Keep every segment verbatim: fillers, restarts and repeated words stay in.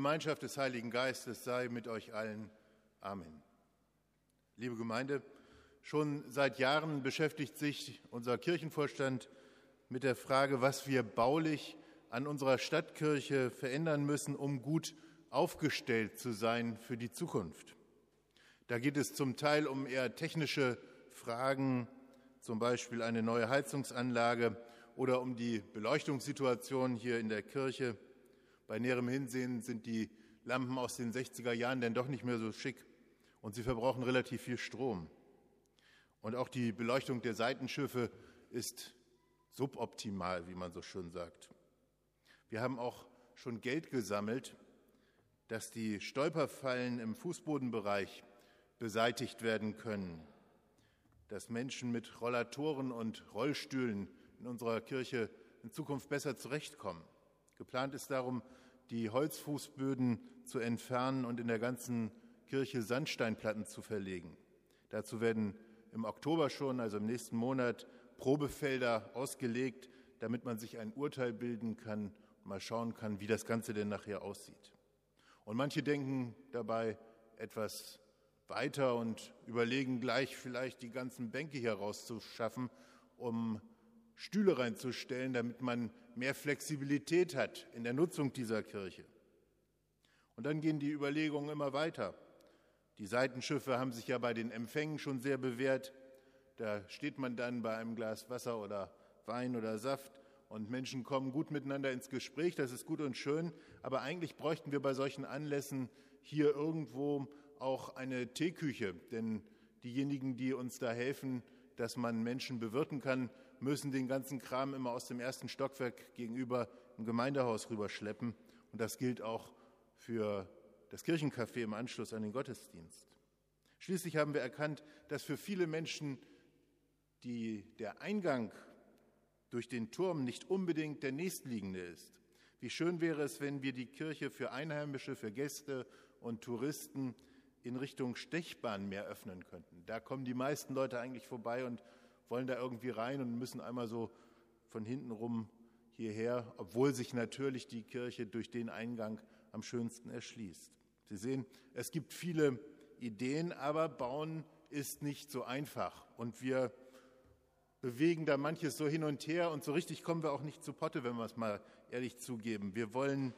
Gemeinschaft des Heiligen Geistes sei mit euch allen. Amen. Liebe Gemeinde, schon seit Jahren beschäftigt sich unser Kirchenvorstand mit der Frage, was wir baulich an unserer Stadtkirche verändern müssen, um gut aufgestellt zu sein für die Zukunft. Da geht es zum Teil um eher technische Fragen, zum Beispiel eine neue Heizungsanlage oder um die Beleuchtungssituation hier in der Kirche. Bei näherem Hinsehen sind die Lampen aus den sechziger Jahren denn doch nicht mehr so schick und sie verbrauchen relativ viel Strom. Und auch die Beleuchtung der Seitenschiffe ist suboptimal, wie man so schön sagt. Wir haben auch schon Geld gesammelt, dass die Stolperfallen im Fußbodenbereich beseitigt werden können, dass Menschen mit Rollatoren und Rollstühlen in unserer Kirche in Zukunft besser zurechtkommen. Geplant ist darum, die Holzfußböden zu entfernen und in der ganzen Kirche Sandsteinplatten zu verlegen. Dazu werden im Oktober schon, also im nächsten Monat, Probefelder ausgelegt, damit man sich ein Urteil bilden kann und mal schauen kann, wie das Ganze denn nachher aussieht. Und manche denken dabei etwas weiter und überlegen gleich vielleicht die ganzen Bänke hier rauszuschaffen, um Stühle reinzustellen, damit man mehr Flexibilität hat in der Nutzung dieser Kirche. Und dann gehen die Überlegungen immer weiter. Die Seitenschiffe haben sich ja bei den Empfängen schon sehr bewährt. Da steht man dann bei einem Glas Wasser oder Wein oder Saft und Menschen kommen gut miteinander ins Gespräch. Das ist gut und schön, aber eigentlich bräuchten wir bei solchen Anlässen hier irgendwo auch eine Teeküche, denn diejenigen, die uns da helfen, dass man Menschen bewirten kann, müssen den ganzen Kram immer aus dem ersten Stockwerk gegenüber im Gemeindehaus rüberschleppen. Und das gilt auch für das Kirchencafé im Anschluss an den Gottesdienst. Schließlich haben wir erkannt, dass für viele Menschen die, der Eingang durch den Turm nicht unbedingt der nächstliegende ist. Wie schön wäre es, wenn wir die Kirche für Einheimische, für Gäste und Touristen in Richtung Stechbahn mehr öffnen könnten. Da kommen die meisten Leute eigentlich vorbei und wollen da irgendwie rein und müssen einmal so von hinten rum hierher, obwohl sich natürlich die Kirche durch den Eingang am schönsten erschließt. Sie sehen, es gibt viele Ideen, aber Bauen ist nicht so einfach. Und wir bewegen da manches so hin und her und so richtig kommen wir auch nicht zu Potte, wenn wir es mal ehrlich zugeben. Wir wollen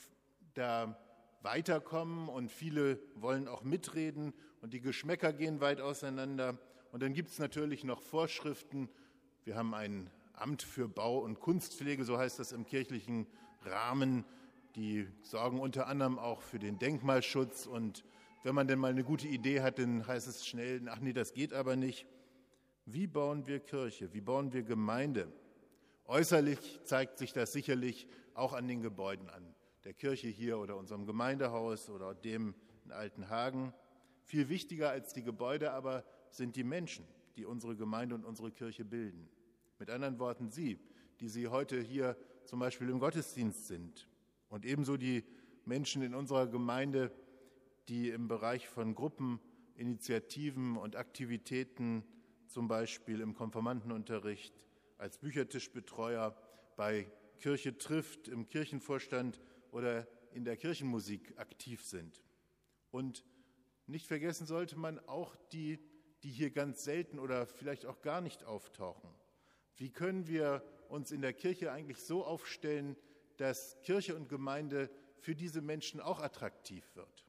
da weiterkommen und viele wollen auch mitreden und die Geschmäcker gehen weit auseinander. Und dann gibt es natürlich noch Vorschriften. Wir haben ein Amt für Bau- und Kunstpflege, so heißt das im kirchlichen Rahmen. Die sorgen unter anderem auch für den Denkmalschutz. Und wenn man denn mal eine gute Idee hat, dann heißt es schnell, ach nee, das geht aber nicht. Wie bauen wir Kirche? Wie bauen wir Gemeinde? Äußerlich zeigt sich das sicherlich auch an den Gebäuden an. Der Kirche hier oder unserem Gemeindehaus oder dem in Altenhagen. Viel wichtiger als die Gebäude aber sind die Menschen, die unsere Gemeinde und unsere Kirche bilden. Mit anderen Worten Sie, die Sie heute hier zum Beispiel im Gottesdienst sind. Und ebenso die Menschen in unserer Gemeinde, die im Bereich von Gruppen, Initiativen und Aktivitäten, zum Beispiel im Konfirmandenunterricht, als Büchertischbetreuer, bei Kirche trifft, im Kirchenvorstand oder in der Kirchenmusik aktiv sind. Und nicht vergessen sollte man auch die, die hier ganz selten oder vielleicht auch gar nicht auftauchen. Wie können wir uns in der Kirche eigentlich so aufstellen, dass Kirche und Gemeinde für diese Menschen auch attraktiv wird?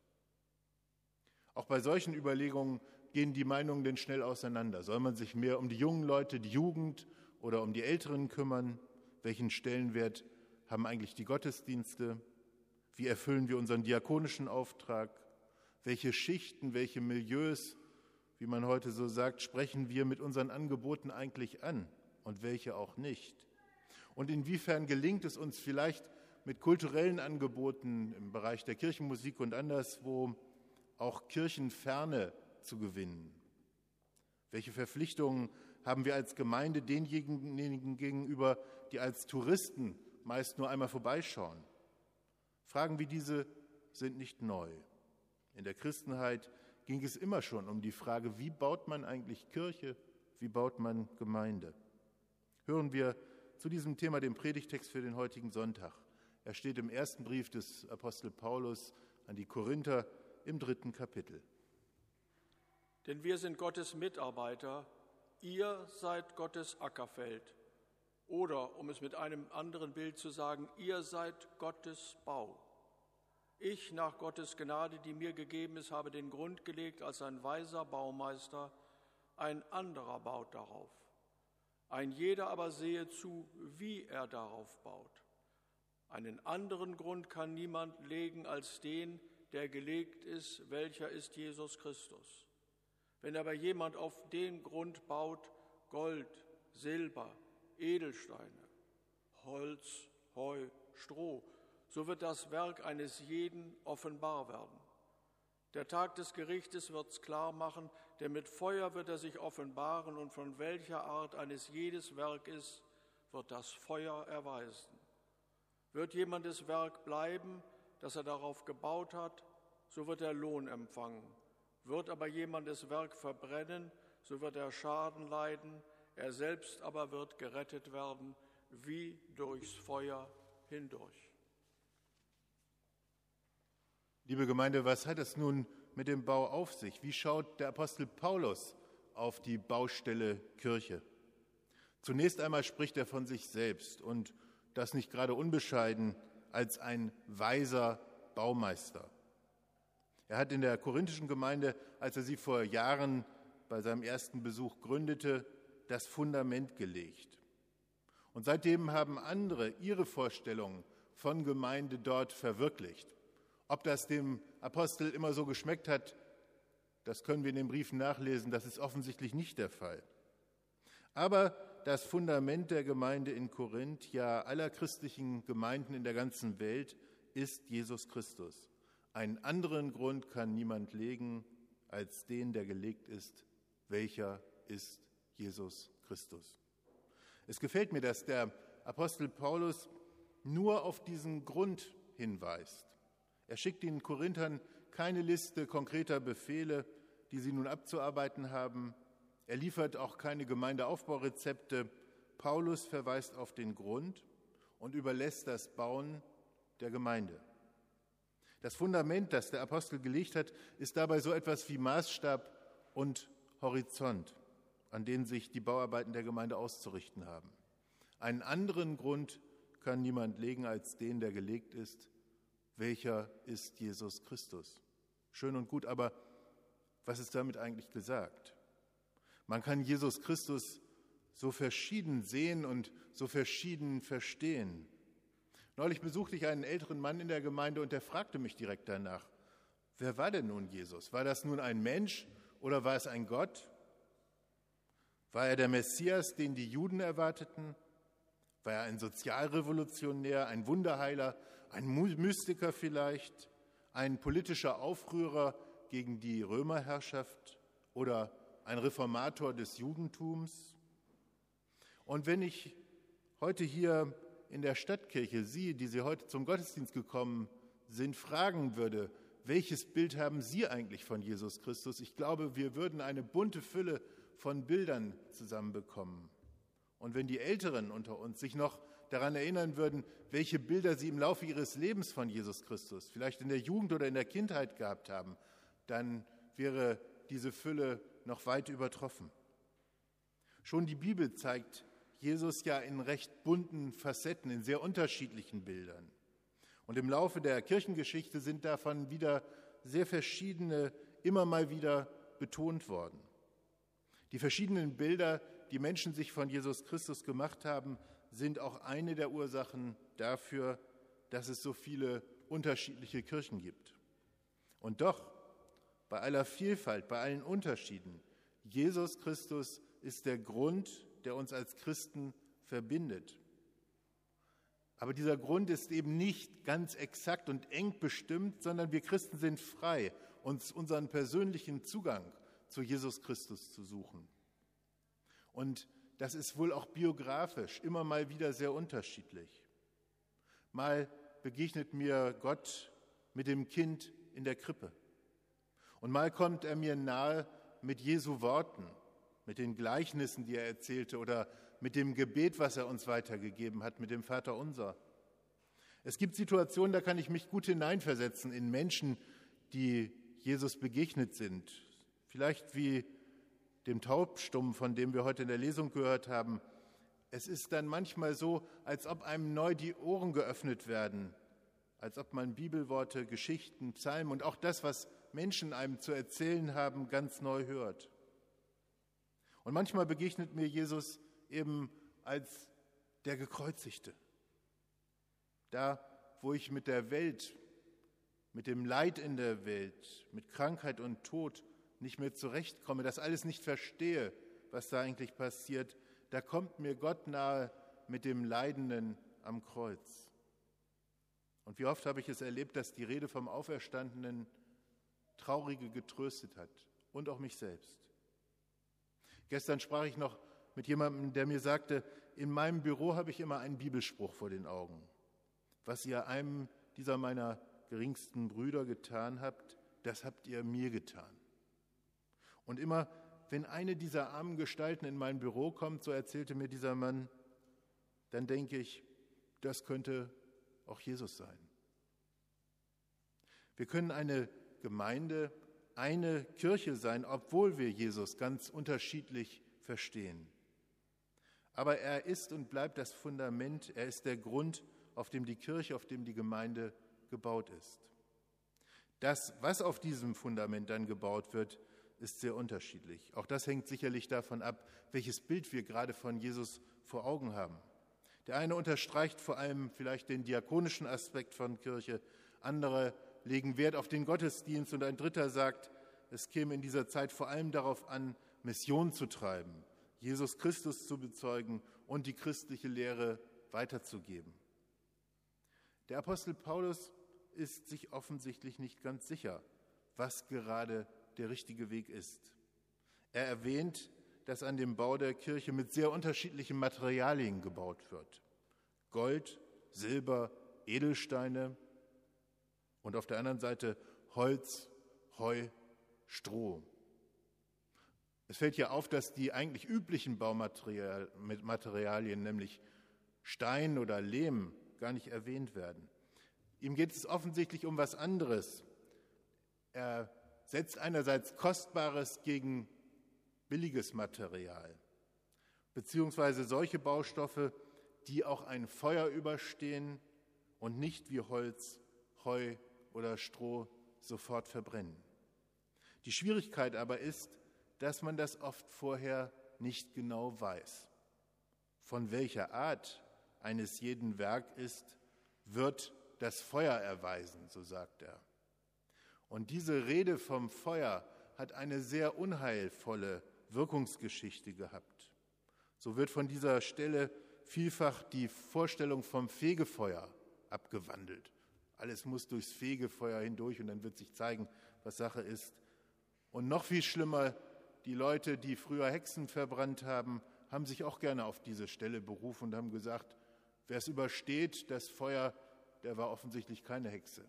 Auch bei solchen Überlegungen gehen die Meinungen denn schnell auseinander. Soll man sich mehr um die jungen Leute, die Jugend oder um die Älteren kümmern? Welchen Stellenwert haben eigentlich die Gottesdienste? Wie erfüllen wir unseren diakonischen Auftrag? Welche Schichten, welche Milieus, wie man heute so sagt, sprechen wir mit unseren Angeboten eigentlich an und welche auch nicht? Und inwiefern gelingt es uns vielleicht mit kulturellen Angeboten im Bereich der Kirchenmusik und anderswo auch Kirchenferne zu gewinnen? Welche Verpflichtungen haben wir als Gemeinde denjenigen gegenüber, die als Touristen meist nur einmal vorbeischauen? Fragen wie diese sind nicht neu. In der Christenheit ging es immer schon um die Frage, wie baut man eigentlich Kirche, wie baut man Gemeinde? Hören wir zu diesem Thema den Predigtext für den heutigen Sonntag. Er steht im ersten Brief des Apostel Paulus an die Korinther im dritten Kapitel. Denn wir sind Gottes Mitarbeiter, ihr seid Gottes Ackerfeld. Oder, um es mit einem anderen Bild zu sagen, ihr seid Gottes Bau. Ich, nach Gottes Gnade, die mir gegeben ist, habe den Grund gelegt als ein weiser Baumeister, ein anderer baut darauf. Ein jeder aber sehe zu, wie er darauf baut. Einen anderen Grund kann niemand legen als den, der gelegt ist, welcher ist Jesus Christus. Wenn aber jemand auf den Grund baut, Gold, Silber, Edelsteine, Holz, Heu, Stroh, so wird das Werk eines jeden offenbar werden. Der Tag des Gerichtes wird's klar machen, denn mit Feuer wird er sich offenbaren und von welcher Art eines jedes Werk ist, wird das Feuer erweisen. Wird jemandes Werk bleiben, das er darauf gebaut hat, so wird er Lohn empfangen. Wird aber jemandes Werk verbrennen, so wird er Schaden leiden, er selbst aber wird gerettet werden, wie durchs Feuer hindurch. Liebe Gemeinde, was hat es nun mit dem Bau auf sich? Wie schaut der Apostel Paulus auf die Baustelle Kirche? Zunächst einmal spricht er von sich selbst und das nicht gerade unbescheiden als ein weiser Baumeister. Er hat in der korinthischen Gemeinde, als er sie vor Jahren bei seinem ersten Besuch gründete, das Fundament gelegt. Und seitdem haben andere ihre Vorstellungen von Gemeinde dort verwirklicht. Ob das dem Apostel immer so geschmeckt hat, das können wir in den Briefen nachlesen, das ist offensichtlich nicht der Fall. Aber das Fundament der Gemeinde in Korinth, ja aller christlichen Gemeinden in der ganzen Welt, ist Jesus Christus. Einen anderen Grund kann niemand legen, als den, der gelegt ist, welcher ist Jesus Christus. Es gefällt mir, dass der Apostel Paulus nur auf diesen Grund hinweist. Er schickt den Korinthern keine Liste konkreter Befehle, die sie nun abzuarbeiten haben. Er liefert auch keine Gemeindeaufbaurezepte. Paulus verweist auf den Grund und überlässt das Bauen der Gemeinde. Das Fundament, das der Apostel gelegt hat, ist dabei so etwas wie Maßstab und Horizont, an denen sich die Bauarbeiten der Gemeinde auszurichten haben. Einen anderen Grund kann niemand legen als den, der gelegt ist, welcher ist Jesus Christus. Schön und gut, aber was ist damit eigentlich gesagt? Man kann Jesus Christus so verschieden sehen und so verschieden verstehen. Neulich besuchte ich einen älteren Mann in der Gemeinde und der fragte mich direkt danach, wer war denn nun Jesus? War das nun ein Mensch oder war es ein Gott? War er der Messias, den die Juden erwarteten? War er ein Sozialrevolutionär, ein Wunderheiler, ein Mystiker vielleicht, ein politischer Aufrührer gegen die Römerherrschaft oder ein Reformator des Judentums? Und wenn ich heute hier in der Stadtkirche Sie, die Sie heute zum Gottesdienst gekommen sind, fragen würde, welches Bild haben Sie eigentlich von Jesus Christus? Ich glaube, wir würden eine bunte Fülle von Bildern zusammenbekommen. Und wenn die Älteren unter uns sich noch daran erinnern würden, welche Bilder sie im Laufe ihres Lebens von Jesus Christus, vielleicht in der Jugend oder in der Kindheit gehabt haben, dann wäre diese Fülle noch weit übertroffen. Schon die Bibel zeigt Jesus ja in recht bunten Facetten, in sehr unterschiedlichen Bildern. Und im Laufe der Kirchengeschichte sind davon wieder sehr verschiedene immer mal wieder betont worden. Die verschiedenen Bilder, die Menschen sich von Jesus Christus gemacht haben, sind auch eine der Ursachen dafür, dass es so viele unterschiedliche Kirchen gibt. Und doch, bei aller Vielfalt, bei allen Unterschieden, Jesus Christus ist der Grund, der uns als Christen verbindet. Aber dieser Grund ist eben nicht ganz exakt und eng bestimmt, sondern wir Christen sind frei, uns unseren persönlichen Zugang zu Jesus Christus zu suchen. Und das ist wohl auch biografisch immer mal wieder sehr unterschiedlich. Mal begegnet mir Gott mit dem Kind in der Krippe. Und mal kommt er mir nahe mit Jesu Worten, mit den Gleichnissen, die er erzählte, oder mit dem Gebet, was er uns weitergegeben hat, mit dem Vaterunser. Es gibt Situationen, da kann ich mich gut hineinversetzen in Menschen, die Jesus begegnet sind. Vielleicht wie dem Taubstummen, von dem wir heute in der Lesung gehört haben. Es ist dann manchmal so, als ob einem neu die Ohren geöffnet werden, als ob man Bibelworte, Geschichten, Psalmen und auch das, was Menschen einem zu erzählen haben, ganz neu hört. Und manchmal begegnet mir Jesus eben als der Gekreuzigte. Da, wo ich mit der Welt, mit dem Leid in der Welt, mit Krankheit und Tod nicht mehr zurechtkomme, das alles nicht verstehe, was da eigentlich passiert, da kommt mir Gott nahe mit dem Leidenden am Kreuz. Und wie oft habe ich es erlebt, dass die Rede vom Auferstandenen Traurige getröstet hat und auch mich selbst. Gestern sprach ich noch mit jemandem, der mir sagte, in meinem Büro habe ich immer einen Bibelspruch vor den Augen. Was ihr einem dieser meiner geringsten Brüder getan habt, das habt ihr mir getan. Und immer, wenn eine dieser armen Gestalten in mein Büro kommt, so erzählte mir dieser Mann, dann denke ich, das könnte auch Jesus sein. Wir können eine Gemeinde, eine Kirche sein, obwohl wir Jesus ganz unterschiedlich verstehen. Aber er ist und bleibt das Fundament, er ist der Grund, auf dem die Kirche, auf dem die Gemeinde gebaut ist. Das, was auf diesem Fundament dann gebaut wird, ist sehr unterschiedlich. Auch das hängt sicherlich davon ab, welches Bild wir gerade von Jesus vor Augen haben. Der eine unterstreicht vor allem vielleicht den diakonischen Aspekt von Kirche, andere legen Wert auf den Gottesdienst und ein dritter sagt, es käme in dieser Zeit vor allem darauf an, Mission zu treiben, Jesus Christus zu bezeugen und die christliche Lehre weiterzugeben. Der Apostel Paulus ist sich offensichtlich nicht ganz sicher, was gerade der richtige Weg ist. Er erwähnt, dass an dem Bau der Kirche mit sehr unterschiedlichen Materialien gebaut wird. Gold, Silber, Edelsteine und auf der anderen Seite Holz, Heu, Stroh. Es fällt ja auf, dass die eigentlich üblichen Baumaterialien, nämlich Stein oder Lehm, gar nicht erwähnt werden. Ihm geht es offensichtlich um was anderes. Er setzt einerseits Kostbares gegen billiges Material, beziehungsweise solche Baustoffe, die auch ein Feuer überstehen und nicht wie Holz, Heu oder Stroh sofort verbrennen. Die Schwierigkeit aber ist, dass man das oft vorher nicht genau weiß. Von welcher Art eines jeden Werk ist, wird das Feuer erweisen, so sagt er. Und diese Rede vom Feuer hat eine sehr unheilvolle Wirkungsgeschichte gehabt. So wird von dieser Stelle vielfach die Vorstellung vom Fegefeuer abgewandelt. Alles muss durchs Fegefeuer hindurch und dann wird sich zeigen, was Sache ist. Und noch viel schlimmer, die Leute, die früher Hexen verbrannt haben, haben sich auch gerne auf diese Stelle berufen und haben gesagt, wer es übersteht, das Feuer, der war offensichtlich keine Hexe.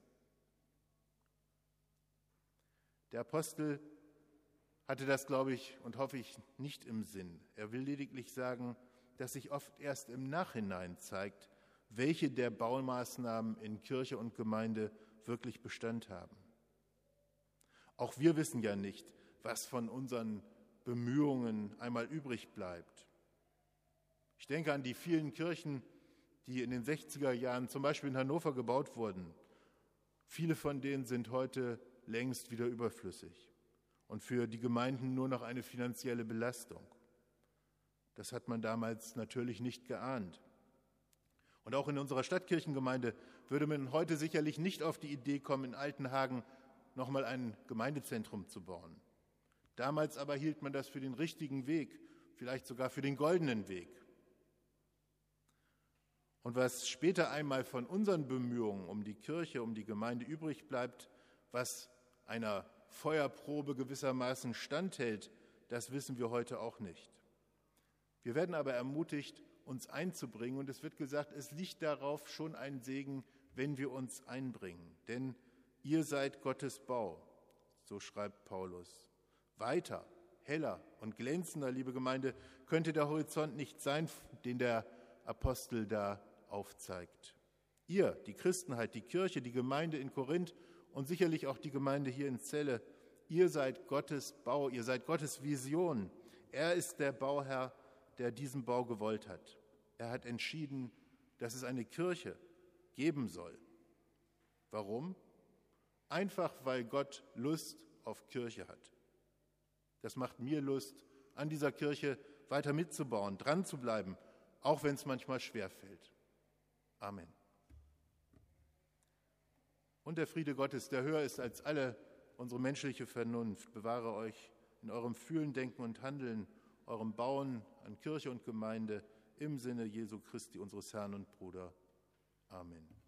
Der Apostel hatte das, glaube ich, und hoffe ich, nicht im Sinn. Er will lediglich sagen, dass sich oft erst im Nachhinein zeigt, welche der Baumaßnahmen in Kirche und Gemeinde wirklich Bestand haben. Auch wir wissen ja nicht, was von unseren Bemühungen einmal übrig bleibt. Ich denke an die vielen Kirchen, die in den sechziger Jahren zum Beispiel in Hannover gebaut wurden. Viele von denen sind heute längst wieder überflüssig und für die Gemeinden nur noch eine finanzielle Belastung. Das hat man damals natürlich nicht geahnt. Und auch in unserer Stadtkirchengemeinde würde man heute sicherlich nicht auf die Idee kommen, in Altenhagen nochmal ein Gemeindezentrum zu bauen. Damals aber hielt man das für den richtigen Weg, vielleicht sogar für den goldenen Weg. Und was später einmal von unseren Bemühungen um die Kirche, um die Gemeinde übrig bleibt, was einer Feuerprobe gewissermaßen standhält, das wissen wir heute auch nicht. Wir werden aber ermutigt, uns einzubringen und es wird gesagt, es liegt darauf schon ein Segen, wenn wir uns einbringen. Denn ihr seid Gottes Bau, so schreibt Paulus. Weiter, heller und glänzender, liebe Gemeinde, könnte der Horizont nicht sein, den der Apostel da aufzeigt. Ihr, die Christenheit, die Kirche, die Gemeinde in Korinth und sicherlich auch die Gemeinde hier in Celle, ihr seid Gottes Bau, ihr seid Gottes Vision. Er ist der Bauherr, der diesen Bau gewollt hat. Er hat entschieden, dass es eine Kirche geben soll. Warum? Einfach, weil Gott Lust auf Kirche hat. Das macht mir Lust, an dieser Kirche weiter mitzubauen, dran zu bleiben, auch wenn es manchmal schwerfällt. Amen. Und der Friede Gottes, der höher ist als alle unsere menschliche Vernunft, bewahre euch in eurem Fühlen, Denken und Handeln, eurem Bauen an Kirche und Gemeinde im Sinne Jesu Christi, unseres Herrn und Bruder. Amen.